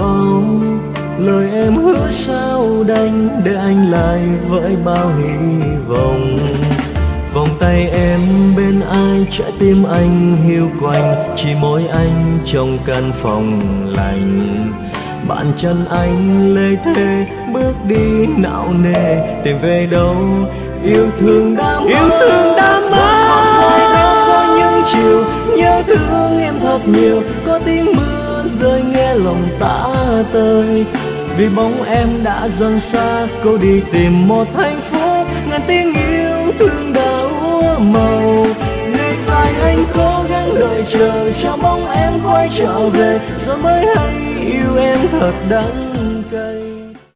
vọng, lời em hứa sao đành để anh lại với bao hy vọng. Vòng tay em bên ai, trái tim anh hiu quạnh, chỉ mỗi anh trong căn phòng lạnh. Bàn chân anh lê thê bước đi não nề, tìm về đâu yêu thương đã mất. Ngoài đó có những chiều nhớ thương em thật nhiều, có tiếng mưa rơi nghe lòng tả tơi. Vì bóng em đã dần xa, cô đi tìm một hạnh phúc, ngàn tiếng yêu thương đã úa màu. Ngày dài anh cố gắng đợi chờ cho bóng em quay trở về, rồi mới hay yêu em thật đắng.